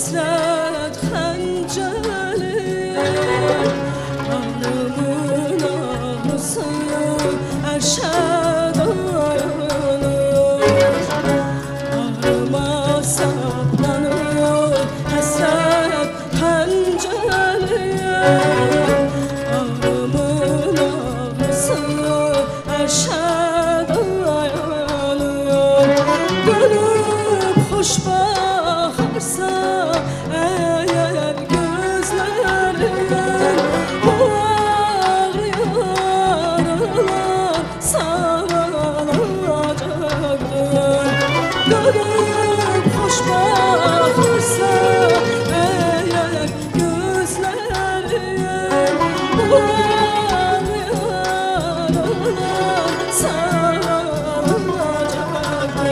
Hasret xəncəli Ağrımın ağrısı ərşə dayanır Ağrıma saplanır həsrət xəncəli Ağrımın ağrısı ərşə dayanır Dönüb xoş baxarsa eğer gözlerin Bu ağrı yaralar sağalacaktır Dönüp hoş bakırsa eğer gözlerin Bu ağrı yaralar sağalacaktır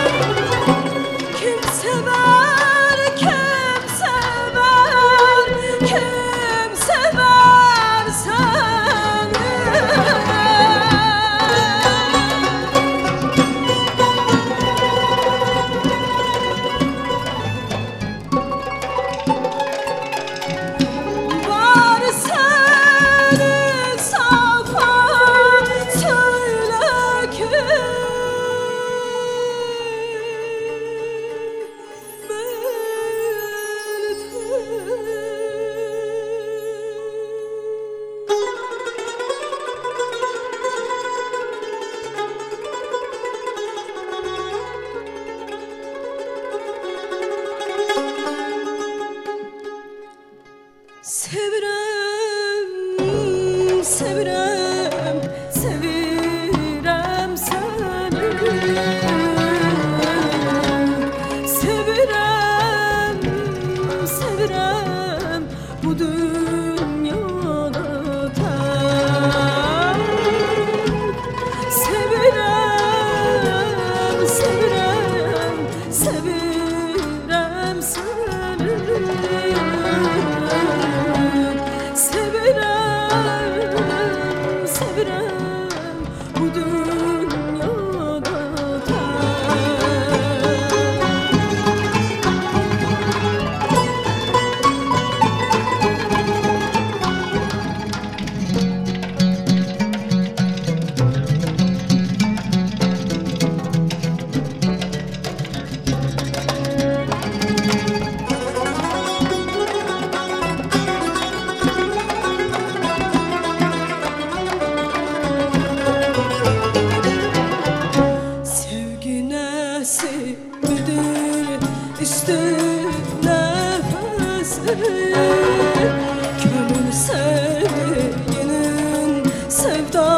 Kim sever, kim sever, kim sever seni Var senin safa söyle ki Sevirəm, sevirəm, sevirəm səni Sevirəm, sevirəm bu dünyada tək Sevirəm, sevirəm, sevirəm səni Sevirəm, sevirəm bu dünyada Nəsibidir üstün nəfəsi Könül sevginin sevda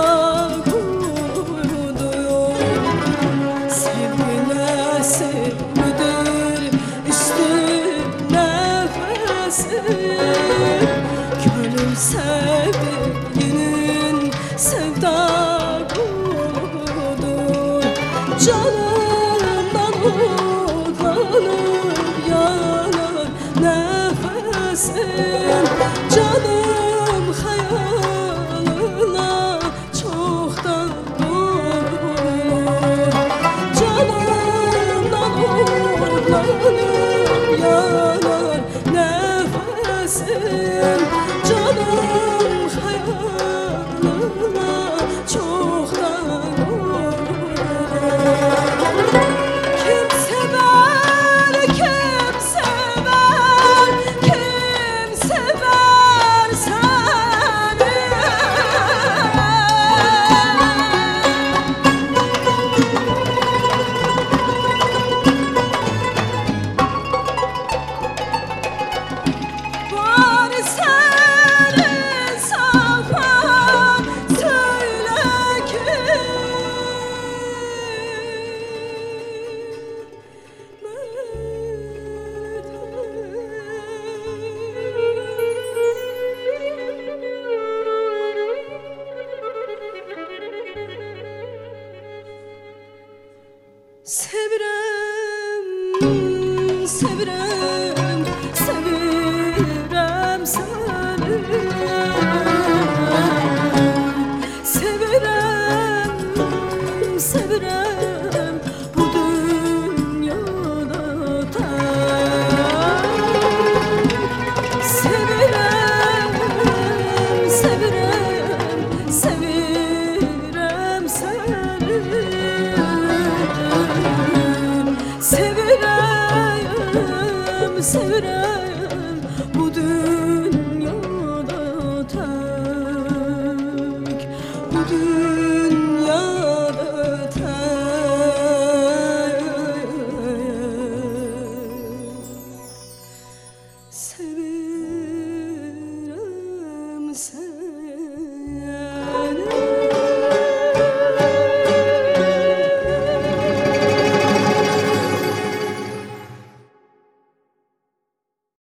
qurduyor Sevgi nəsibidir üstün nəfəsi Könül sevginin sevda qurduyor Canımdan utlanıp yanar nefesim Canım hayalına çoktan vurulur Canımdan utlanıp yanar nefesim Canım hayalına çoktan Kim sever, kim sever, kim sever seni Var senin safa söyle ki Sevirəm, sevirəm, sevirəm səni Sevirəm, sevirəm bu dünyada tək Sevirem, sevirem bu dünyada tek, bu dünyada tek. Sevirem.